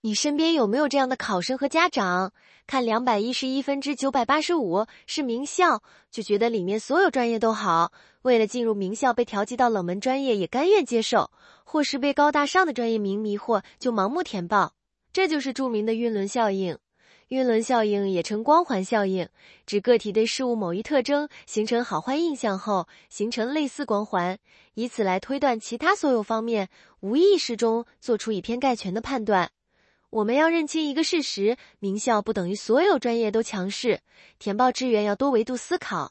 你身边有没有这样的考生和家长？看211分之985是名校，就觉得里面所有专业都好，为了进入名校被调剂到冷门专业也甘愿接受，或是被高大上的专业名迷惑就盲目填报。这就是著名的晕轮效应。晕轮效应也称光环效应，指个体对事物某一特征形成好坏印象后，形成类似光环，以此来推断其他所有方面，无意识中做出以偏概全的判断。我们要认清一个事实，名校不等于所有专业都强势，填报志愿要多维度思考，